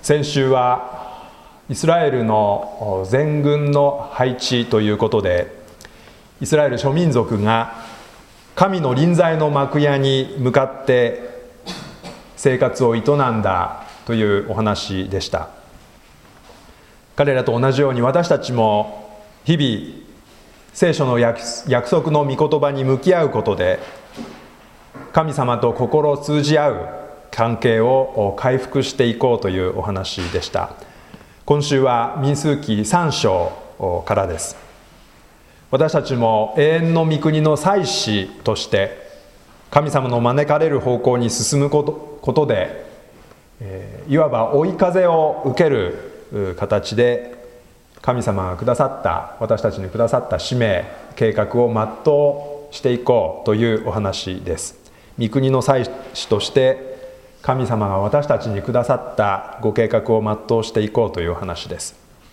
先週はイスラエルの全軍の配置ということで、イスラエル諸民族が神の臨在の幕屋に向かって生活を営んだというお話でした。彼らと同じように私たちも日々聖書の約束の御言葉に向き合うことで、神様と心を通じ合う関係を回復していこうというお話でした。今週は民数記3章からです。私たちも永遠の御国の祭司として神様の招かれる方向に進むことで、いわば追い風を受ける形で神様がくださった私たちにくださった使命計画を全うしていこうというお話です。御国の祭司として神様が私たちにくださったご計画を全うしていこうというお話です。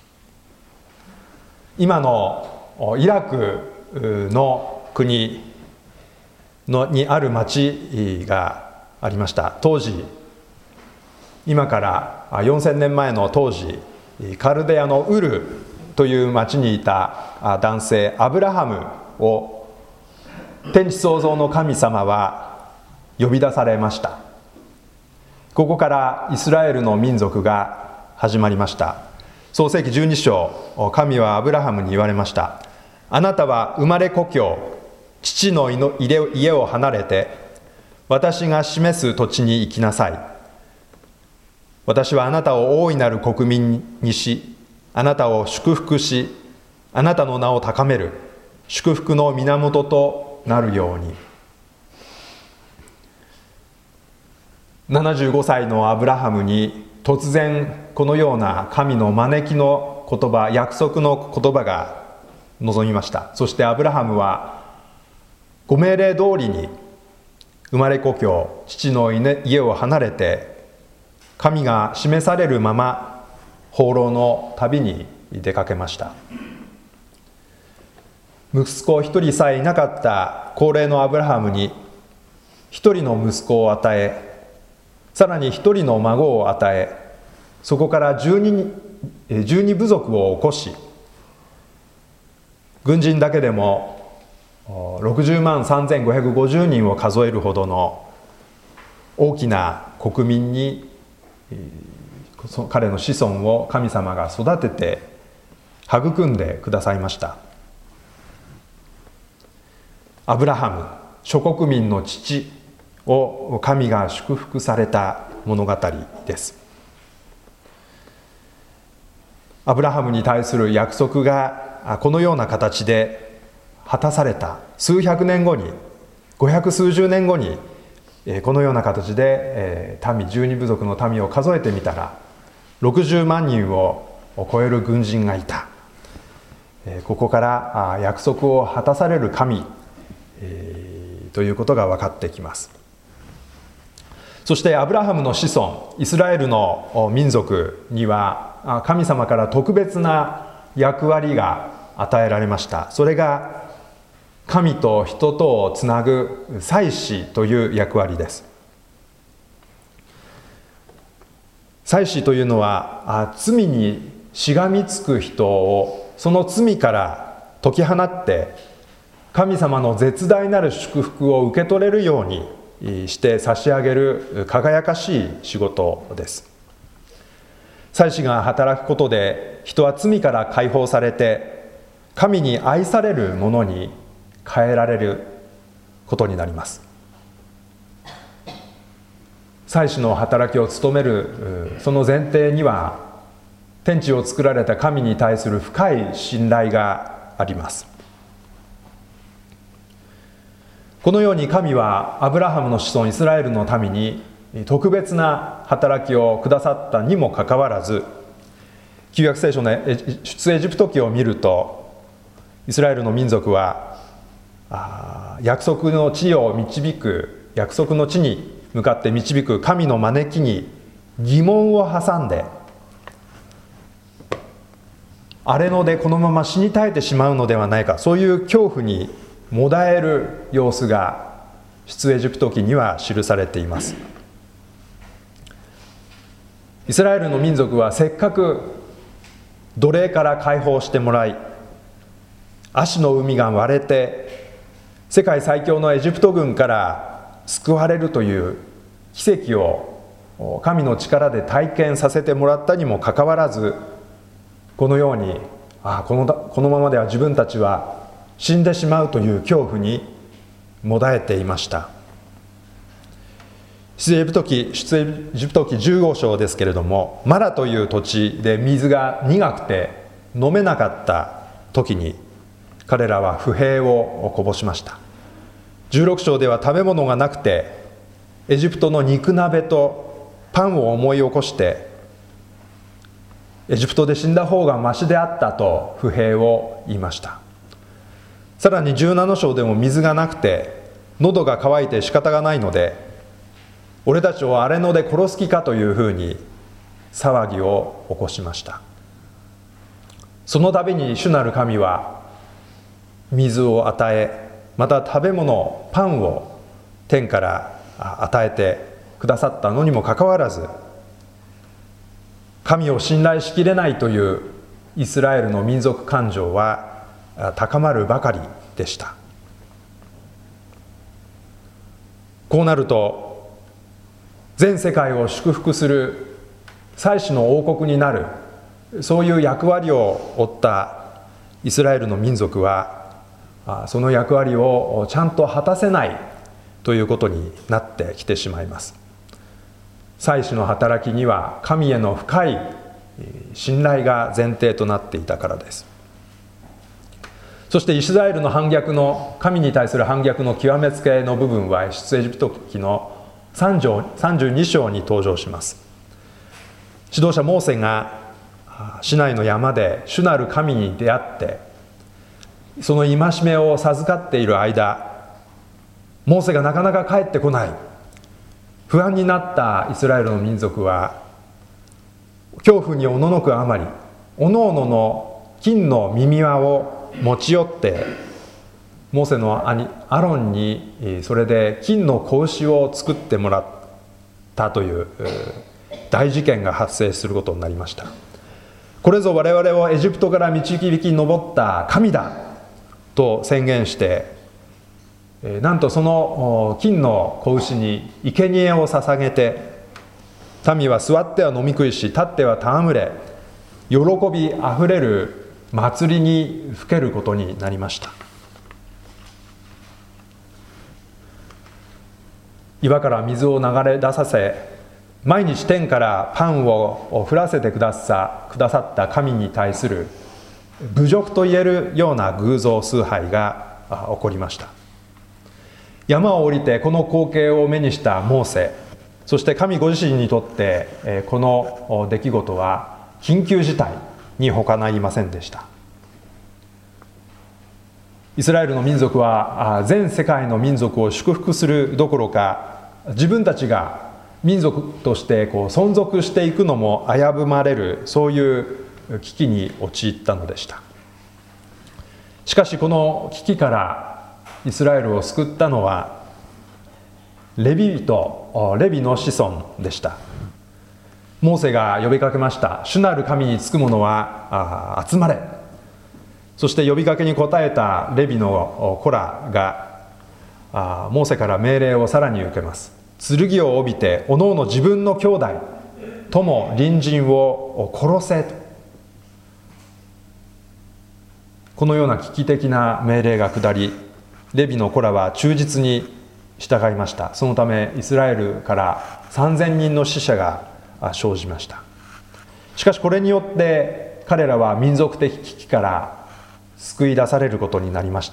今のイラクの国にある町がありました。当時、今から4000年前の当時、カルデアのウルという町にいた男性アブラハムを天地創造の神様は呼び出されました。ここからイスラエルの民族が始まりました。創世記12章、神はアブラハムに言われました。あなたは生まれ故郷、父の家を離れて、私が示す土地に行きなさい。私はあなたを大いなる国民にし、あなたを祝福し、あなたの名を高める、祝福の源となるように。75歳のアブラハムに突然このような神の招きの言葉、約束の言葉が臨みました。そしてアブラハムはご命令通りに生まれ故郷、父の家を離れて、神が示されるまま放浪の旅に出かけました。息子一人さえいなかった高齢のアブラハムに一人の息子を与え、さらに一人の孫を与え、そこから12部族を起こし、軍人だけでも60万3550人を数えるほどの大きな国民に彼の子孫を神様が育てて育んでくださいました。アブラハム、諸国民の父を神が祝福された物語です。アブラハムに対する約束がこのような形で果たされた数百年後に、500数十年後にこのような形で民、12部族の民を数えてみたら60万人を超える軍人がいた。ここから約束を果たされる神ということが分かってきます。そしてアブラハムの子孫、イスラエルの民族には神様から特別な役割が与えられました。それが神と人とをつなぐ祭司という役割です。祭司というのは罪にしがみつく人をその罪から解き放って神様の絶大なる祝福を受け取れるようにして差し上げる輝かしい仕事です。祭司が働くことで人は罪から解放されて神に愛されるものに変えられることになります。祭司の働きを務めるその前提には天地を作られた神に対する深い信頼があります。このように神はアブラハムの子孫イスラエルの民に特別な働きをくださったにもかかわらず、旧約聖書の出エジプト記を見るとイスラエルの民族は約束の地を導く、約束の地に向かって導く神の招きに疑問を挟んで、荒れ野でこのまま死に絶えてしまうのではないか、そういう恐怖にもだえる様子が出エジプト記には記されています。 イスラエルの民族はせっかく奴隷から解放してもらい、アシの海が割れて世界最強のエジプト軍から救われるという奇跡を神の力で体験させてもらったにもかかわらず、このようにこのままでは自分たちは死んでしまうという恐怖にもだえていました。出エジプト記15章ですけれども、マラという土地で水が苦くて飲めなかった時に彼らは不平をこぼしました。16章では食べ物がなくてエジプトの肉鍋とパンを思い起こして、エジプトで死んだ方がましであったと不平を言いました。さらに17章でも水がなくて喉が渇いて仕方がないので、俺たちを荒れ野で殺す気かというふうに騒ぎを起こしました。その度に主なる神は水を与え、また食べ物パンを天から与えてくださったのにもかかわらず、神を信頼しきれないというイスラエルの民族感情は高まるばかりでした。こうなると全世界を祝福する祭司の王国になる、そういう役割を負ったイスラエルの民族はその役割をちゃんと果たせないということになってきてしまいます。祭司の働きには神への深い信頼が前提となっていたからです。そしてイスラエルの反逆の、神に対する反逆の極めつけの部分は出エジプト記の32章に登場します。指導者モーセがシナイの山で主なる神に出会って、その戒めを授かっている間、モーセがなかなか帰ってこない、不安になったイスラエルの民族は恐怖におののくあまり、おのおのの金の耳輪を持ち寄ってモーセの兄アロンにそれで金の子牛を作ってもらったという大事件が発生することになりました。これぞ我々をエジプトから導き上った神だと宣言して、なんとその金の子牛に生贄を捧げて、民は座っては飲み食いし、立っては戯れ、喜びあふれる祭りにふけることになりました。岩から水を流れ出させ、毎日天からパンを降らせてくださった神に対する侮辱といえるような偶像崇拝が起こりました。山を降りてこの光景を目にしたモーセ、そして神ご自身にとってこの出来事は緊急事態に他なりませんでした。イスラエルの民族は全世界の民族を祝福するどころか、自分たちが民族として存続していくのも危ぶまれる、そういう危機に陥ったのでした。しかしこの危機からイスラエルを救ったのはレビの子孫でした。モーセが呼びかけました。主なる神につく者は集まれ。そして呼びかけに応えたレビの子らがモーセから命令をさらに受けます。剣を帯びておのおの自分の兄弟友隣人を殺せと、このような危機的な命令が下り、レビの子らは忠実に従いました。そのためイスラエルから3000人の死者が生じました。しかしこれによって彼らは民族的危機から救い出されることになりました。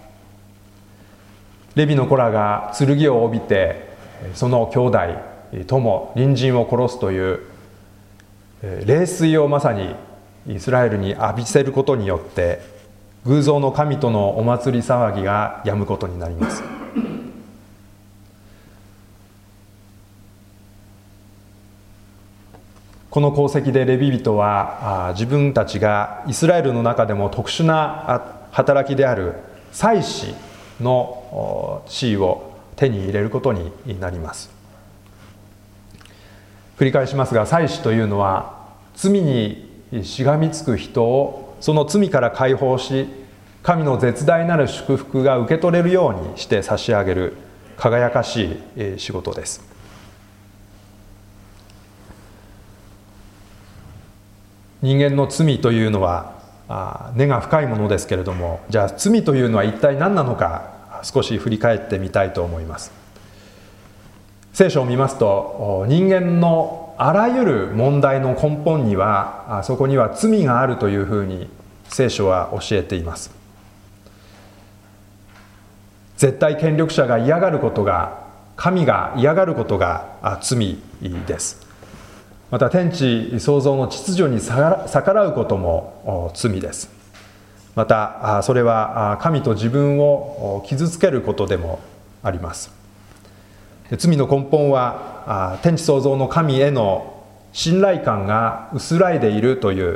レビの子らが剣を帯びてその兄弟友隣人を殺すという冷水をまさにイスラエルに浴びせることによって偶像の神とのお祭り騒ぎが止むことになります。この功績でレビ人は自分たちがイスラエルの中でも特殊な働きである祭司の地位を手に入れることになります。 繰り返しますが、祭司というのは罪にしがみつく人をその罪から解放し、神の絶大なる祝福が受け取れるようにして差し上げる輝かしい仕事です。人間の罪というのは根が深いものですけれども、じゃあ罪というのは一体何なのか、少し振り返ってみたいと思います。聖書を見ますと、人間のあらゆる問題の根本には、そこには罪があるというふうに聖書は教えています。絶対権力者が嫌がることが、神が嫌がることが罪です。また天地創造の秩序に逆らうことも罪です。またそれは神と自分を傷つけることでもあります。罪の根本は天地創造の神への信頼感が薄らいでいるという、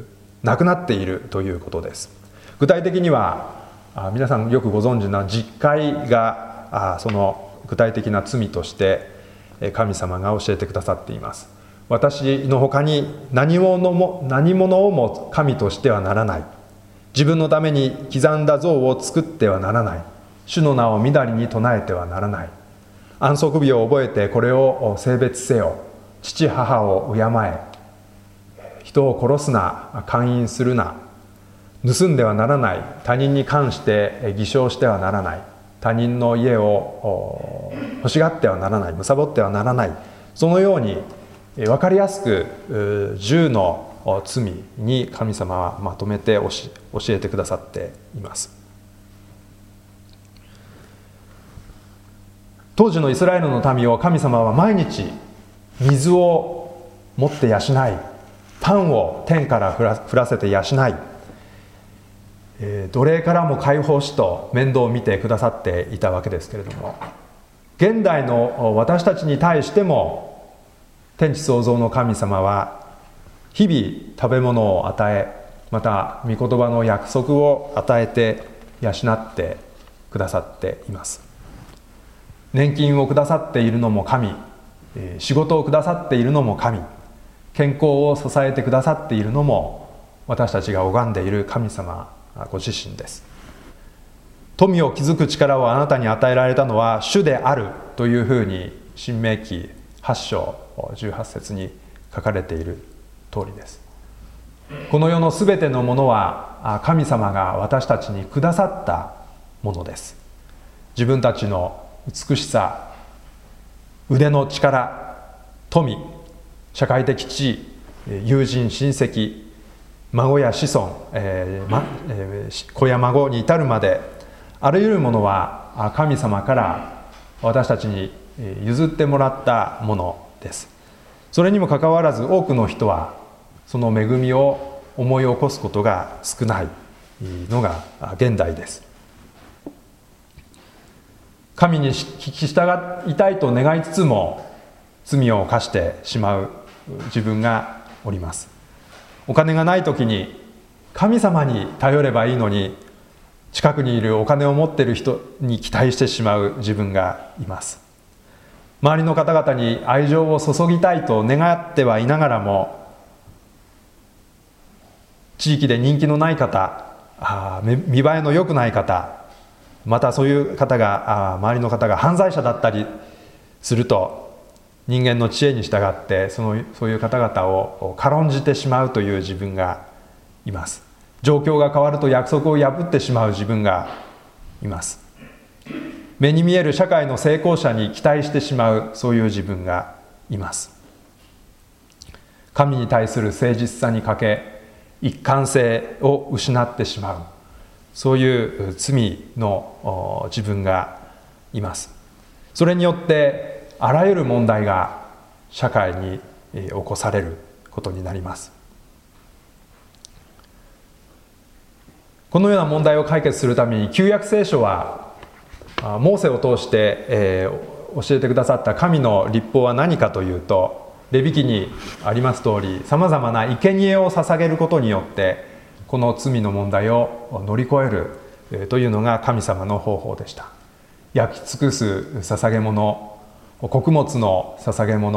なくなっているということです。具体的には皆さんよくご存知な実会がその具体的な罪として神様が教えてくださっています。私の他に何者をも神としてはならない。自分のために刻んだ像を作ってはならない。主の名をみだりに唱えてはならない。安息日を覚えてこれを聖別せよ。父母を敬え。人を殺すな、姦淫するな。盗んではならない。他人に関して偽証してはならない。他人の家を欲しがってはならない。貪ってはならない。そのように分かりやすく10の罪に神様はまとめて教えてくださっています。当時のイスラエルの民を神様は毎日水を持って養い、パンを天から降らせて養い、奴隷からも解放しと面倒を見てくださっていたわけですけれども、現代の私たちに対しても天地創造の神様は日々食べ物を与え、また御言葉の約束を与えて養ってくださっています。年金をくださっているのも神、仕事をくださっているのも神、健康を支えてくださっているのも私たちが拝んでいる神様ご自身です。富を築く力をあなたに与えられたのは主であるというふうに申命記8章18節に書かれている通りです。この世のすべてのものは神様が私たちにくださったものです。自分たちの美しさ、腕の力、富、社会的地位、友人、親戚、孫や子孫、子や孫に至るまであらゆるものは神様から私たちに譲ってもらったものです。それにもかかわらず多くの人はその恵みを思い起こすことが少ないのが現代です。神に聞き従いたいと願いつつも罪を犯してしまう自分がおります。お金がない時に神様に頼ればいいのに、近くにいるお金を持っている人に期待してしまう自分がいます。周りの方々に愛情を注ぎたいと願ってはいながらも、地域で人気のない方、見栄えの良くない方、またそういう方が周りの方が犯罪者だったりすると、人間の知恵に従ってそういう方々を軽んじてしまうという自分がいます。状況が変わると約束を破ってしまう自分がいます。目に見える社会の成功者に期待してしまう、そういう自分がいます。神に対する誠実さに欠け、一貫性を失ってしまう、そういう罪の自分がいます。それによってあらゆる問題が社会に起こされることになります。このような問題を解決するために旧約聖書はモーセを通して、教えてくださった神の律法は何かというと、レビ記にあります通り、さまざまな生贄を捧げることによってこの罪の問題を乗り越えるというのが神様の方法でした。焼き尽くす捧げ物、穀物の捧げ物、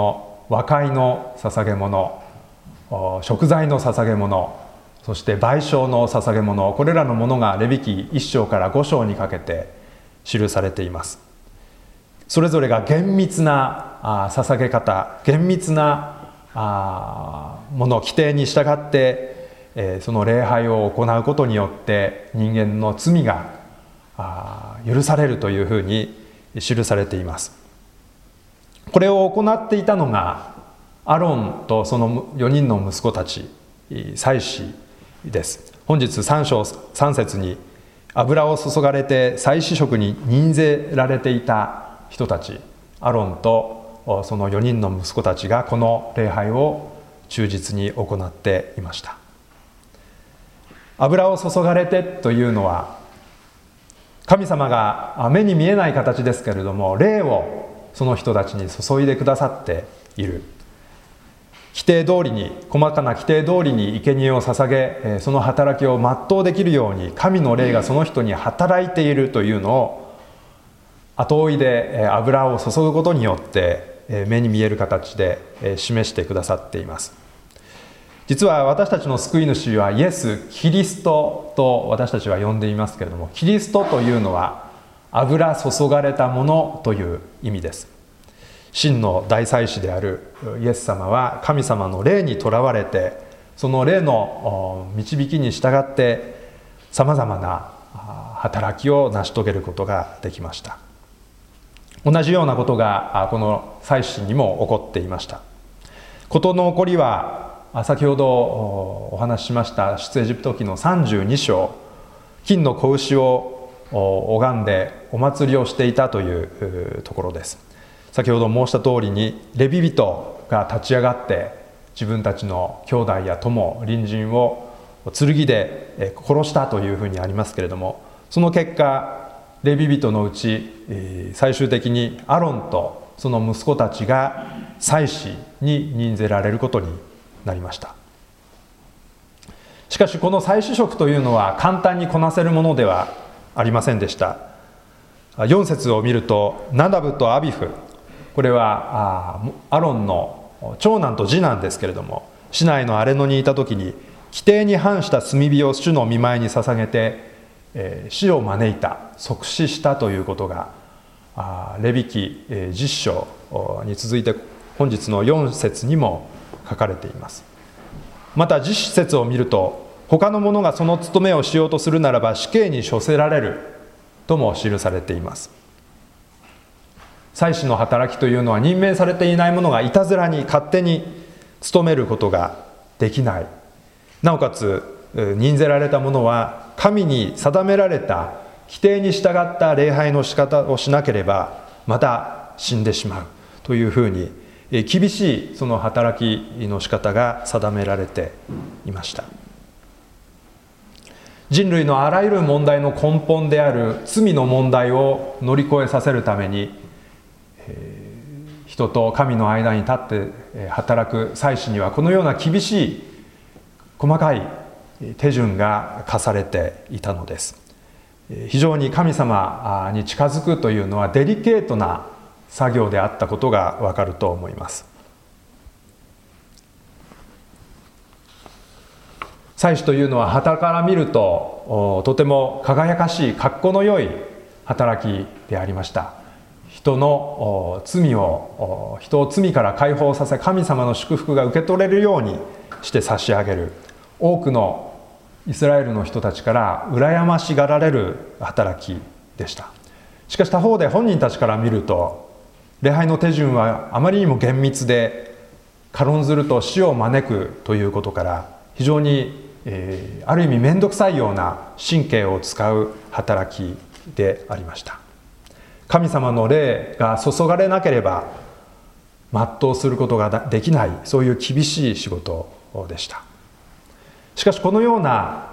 和解の捧げ物、贖罪の捧げ物、そして賠償の捧げ物、これらのものがレビ記1章から5章にかけて記されています。それぞれが厳密な捧げ方、厳密なもの、規定に従ってその礼拝を行うことによって人間の罪が許されるというふうに記されています。これを行っていたのがアロンとその4人の息子たち、祭司です。本日3章3節に油を注がれて祭司職に任ぜられていた人たち、アロンとその4人の息子たちがこの礼拝を忠実に行っていました。油を注がれてというのは、神様が目に見えない形ですけれども、霊をその人たちに注いでくださっている。規定通りに、細かな規定通りに生贄を捧げ、その働きを全うできるように神の霊がその人に働いているというのを後追いで油を注ぐことによって目に見える形で示してくださっています。実は私たちの救い主はイエス・キリストと私たちは呼んでいますけれども、キリストというのは油注がれたものという意味です。真の大祭司であるイエス様は神様の霊にとらわれて、その霊の導きに従ってさまざまな働きを成し遂げることができました。同じようなことがこの祭司にも起こっていました。事の起こりは先ほどお話ししました出エジプト記の32章、金の子牛を拝んでお祭りをしていたというところです。先ほど申した通りにレビ人が立ち上がって自分たちの兄弟や友、隣人を剣で殺したというふうにありますけれども、その結果レビ人のうち最終的にアロンとその息子たちが祭司に任ぜられることになりました。しかしこの祭司職というのは簡単にこなせるものではありませんでした。4節を見ると、ナダブとアビフ、これはアロンの長男と次男ですけれども、市内の荒野にいた時に規定に反した炭火を主の御前に捧げて死を招いた、即死したということがレビ記10章に続いて本日の4節にも書かれています。また10節を見ると、他の者がその務めをしようとするならば死刑に処せられるとも記されています。祭司の働きというのは任命されていない者がいたずらに勝手に務めることができない。なおかつ任ぜられた者は神に定められた規定に従った礼拝の仕方をしなければまた死んでしまうというふうに厳しいその働きの仕方が定められていました。人類のあらゆる問題の根本である罪の問題を乗り越えさせるために、人と神の間に立って働く祭司にはこのような厳しい細かい手順が課されていたのです。非常に神様に近づくというのはデリケートな作業であったことがわかると思います。祭司というのは傍から見るととても輝かしい格好の良い働きでありました。人を罪から解放させ、神様の祝福が受け取れるようにして差し上げる、多くのイスラエルの人たちから羨ましがられる働きでした。しかし他方で本人たちから見ると、礼拝の手順はあまりにも厳密で、軽んずると死を招くということから非常に、ある意味面倒くさいような神経を使う働きでありました。神様の霊が注がれなければ全うすることができない、そういう厳しい仕事でした。しかしこのような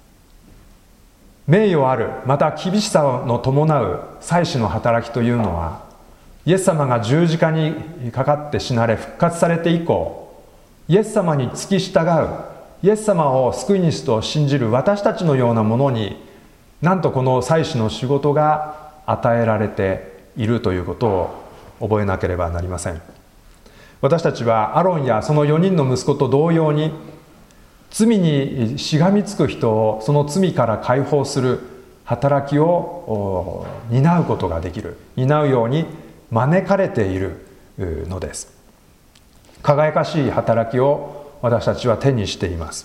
名誉ある、また厳しさの伴う祭司の働きというのは、イエス様が十字架にかかって死なれ復活されて以降、イエス様に付き従う、イエス様を救い主と信じる私たちのようなものに、なんとこの祭司の仕事が与えられているということを覚えなければなりません。 私たちはアロンやその4人の息子と同様に、罪にしがみつく人をその罪から解放する働きを担うことができる、担うように招かれているのです。輝かしい働きを私たちは手にしています。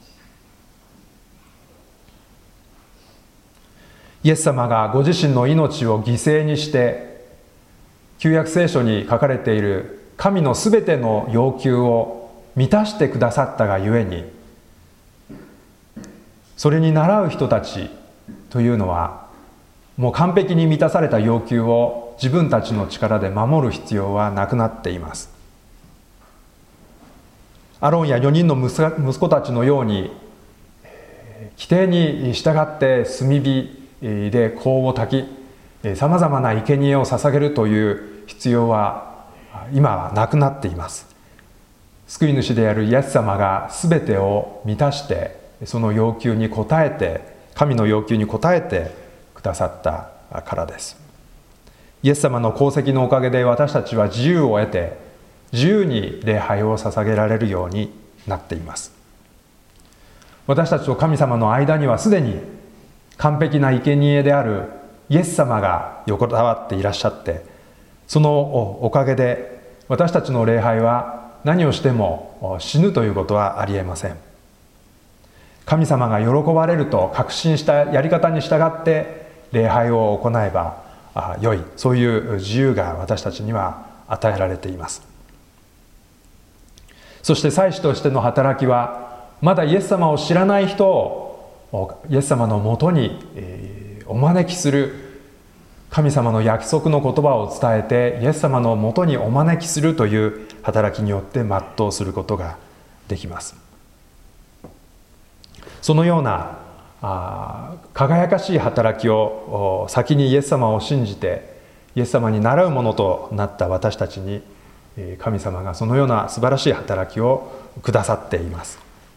イエス様がご自身の命を犠牲にして、旧約聖書に書かれている神のすべての要求を満たしてくださったがゆえに、それに倣う人たちというのは、もう完璧に満たされた要求を自分たちの力で守る必要はなくなっています。アロンや4人の息子たちのように、規定に従って炭火で香を焚き、さまざまな生贄を捧げるという必要は今はなくなっています。救い主であるイエス様がすべてを満たして、その要求に応えて、神の要求に応えてくださったからです。イエス様の功績のおかげで私たちは自由を得て、自由に礼拝を捧げられるようになっています。私たちと神様の間にはすでに完璧な生贄であるイエス様が横たわっていらっしゃって、そのおかげで私たちの礼拝は何をしても死ぬということはありえません。神様が喜ばれると確信したやり方に従って礼拝を行えば良い、そういう自由が私たちには与えられています。そして祭司としての働きは、まだイエス様を知らない人をイエス様のもとにお招きする、神様の約束の言葉を伝えてイエス様のもとにお招きするという働きによって全うすることができます。そのような輝かしい働きを先にイエス様を信じてイエス様に倣うものとなった私たちに、神様がそのような素晴らしい働きをくださっています。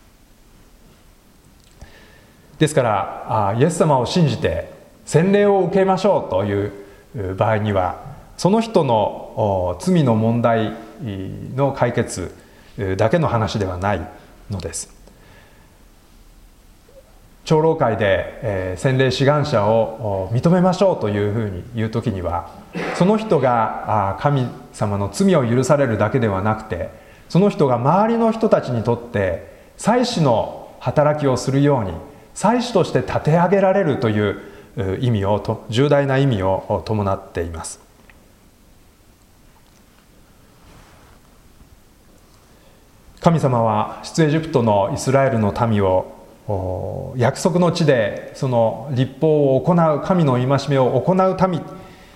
ですからイエス様を信じて洗礼を受けましょうという場合には、その人の罪の問題の解決だけの話ではないのです。長老会で洗礼志願者を認めましょうというふうに言うときには、その人が神様の罪を許されるだけではなくて、その人が周りの人たちにとって祭司の働きをするように、祭司として立て上げられるという意味を、重大な意味を伴っています。神様は出エジプトのイスラエルの民を約束の地でその律法を行う、神の戒めを行う民、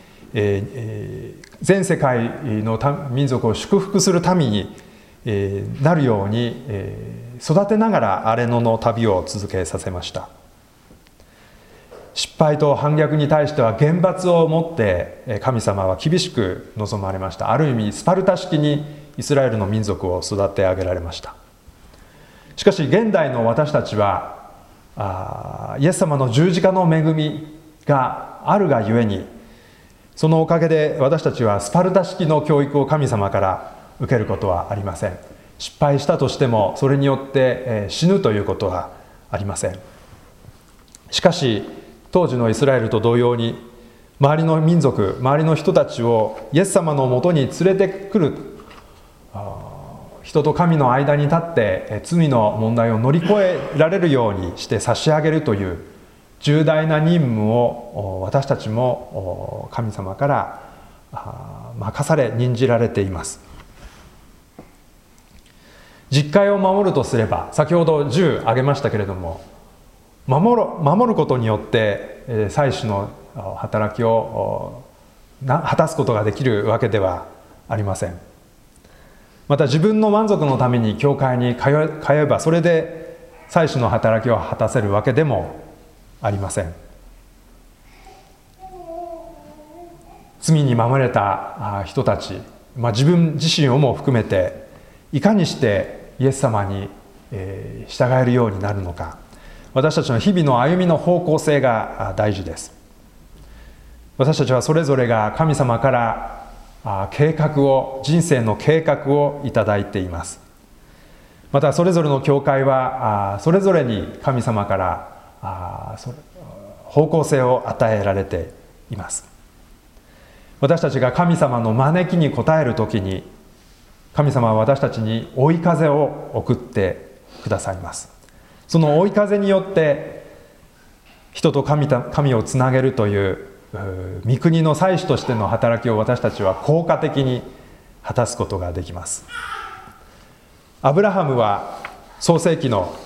全世界の民族を祝福する民になるように育てながら荒野の旅を続けさせました。失敗と反逆に対しては厳罰をもって神様は厳しく臨まれました。ある意味スパルタ式にイスラエルの民族を育て上げられました。しかし現代の私たちはイエス様の十字架の恵みがあるがゆえに、そのおかげで私たちはスパルタ式の教育を神様から受けることはありません。失敗したとしてもそれによって死ぬということはありません。しかし当時のイスラエルと同様に、周りの民族、周りの人たちをイエス様のもとに連れてくる、人と神の間に立って罪の問題を乗り越えられるようにして差し上げるという重大な任務を私たちも神様から任され、任じられています。実戒を守るとすれば、先ほど10挙げましたけれども、守ることによって祭司の働きを果たすことができるわけではありません。また自分の満足のために教会に通えばそれで祭司の働きを果たせるわけでもありません。罪にままれた人たち、自分自身をも含めていかにしてイエス様に従えるようになるのか、私たちの日々の歩みの方向性が大事です。私たちはそれぞれが神様から計画を、人生の計画をいただいています。またそれぞれの教会はそれぞれに神様から方向性を与えられています。私たちが神様の招きに応えるときに、神様は私たちに追い風を送ってくださいます。その追い風によって人と神をつなげるという御国の祭司としての働きを私たちは効果的に果たすことができます。アブラハムは創世記の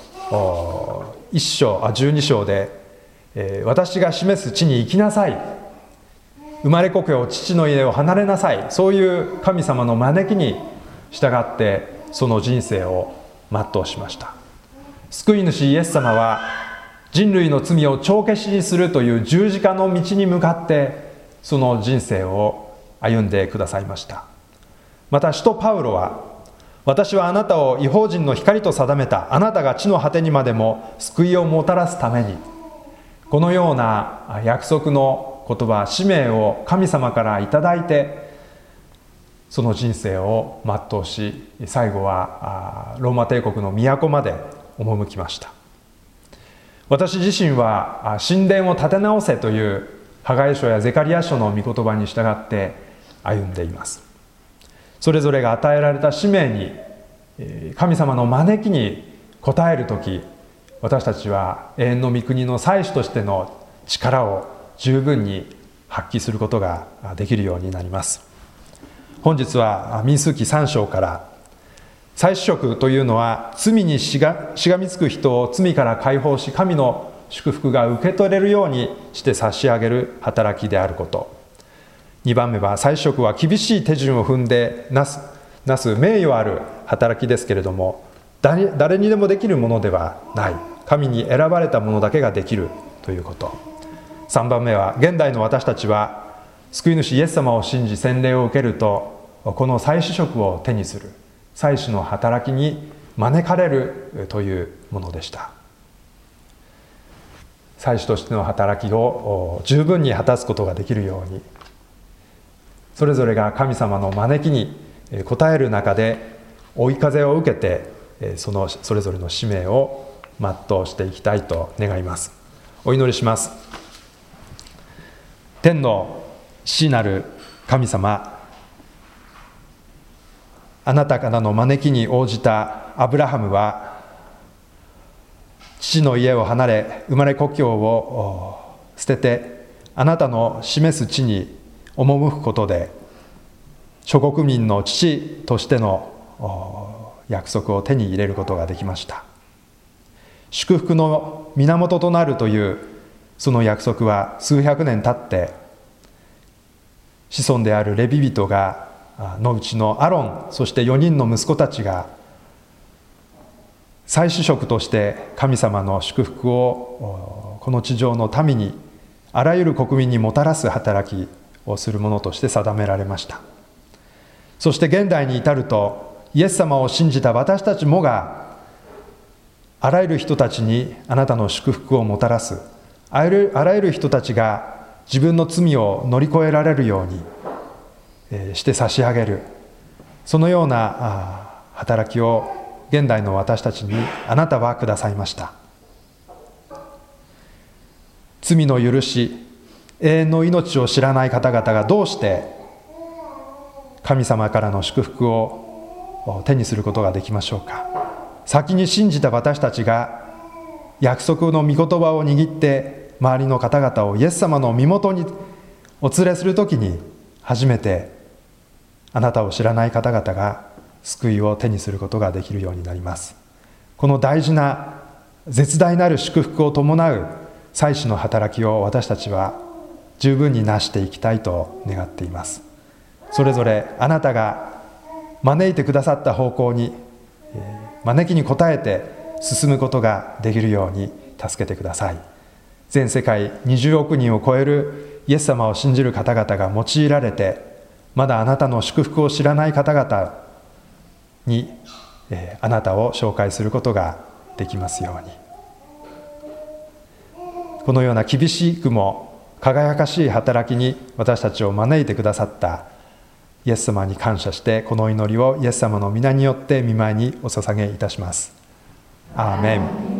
12章で、私が示す地に行きなさい、生まれ故郷父の家を離れなさい、そういう神様の招きに従ってその人生を全うしました。救い主イエス様は人類の罪を帳消しにするという十字架の道に向かってその人生を歩んでくださいました。また使徒パウロは、私はあなたを異邦人の光と定めた、あなたが地の果てにまでも救いをもたらすために、このような約束の言葉、使命を神様からいただいてその人生を全うし、最後はローマ帝国の都まで赴きました。私自身は神殿を建て直せというハガイ書やゼカリヤ書の御言葉に従って歩んでいます。それぞれが与えられた使命に、神様の招きに応えるとき、私たちは永遠の御国の祭司としての力を十分に発揮することができるようになります。本日は民数記3章から、祭司職というのは罪にしがみつく人を罪から解放し、神の祝福が受け取れるようにして差し上げる働きであること。2番目は、祭司職は厳しい手順を踏んでなす名誉ある働きですけれども、誰にでもできるものではない、神に選ばれた者だけができるということ。3番目は、現代の私たちは救い主イエス様を信じ洗礼を受けると、この祭司職を手にする、祭司の働きに招かれるというものでした。祭司としての働きを十分に果たすことができるように、それぞれが神様の招きに応える中で追い風を受けて、それぞれの使命を全うしていきたいと願います。お祈りします。天の父なる神様、あなたからの招きに応じたアブラハムは、父の家を離れ、生まれ故郷を捨てて、あなたの示す地に赴くことで、諸国民の父としての約束を手に入れることができました。祝福の源となるというその約束は数百年経って、子孫であるレビ人のうちのアロン、そして4人の息子たちが祭司職として神様の祝福をこの地上の民に、あらゆる国民にもたらす働きをするものとして定められました。そして現代に至ると、イエス様を信じた私たちもがあらゆる人たちにあなたの祝福をもたらす、あらゆる人たちが自分の罪を乗り越えられるようにして差し上げる、そのような働きを現代の私たちにあなたはくださいました。罪の許し、永遠の命を知らない方々がどうして神様からの祝福を手にすることができましょうか。先に信じた私たちが約束の御言葉を握って周りの方々をイエス様の身元にお連れするときに、初めてあなたを知らない方々が救いを手にすることができるようになります。この大事な絶大なる祝福を伴う祭司の働きを私たちは十分になしていきたいと願っています。それぞれあなたが招いてくださった方向に、招きに応えて進むことができるように助けてください。全世界20億人を超えるイエス様を信じる方々が用いられて、まだあなたの祝福を知らない方々に、あなたを紹介することができますように。このような厳しくも輝かしい働きに私たちを招いてくださったイエス様に感謝してこの祈りをイエス様の皆によって御前にお捧げいたします。アーメン。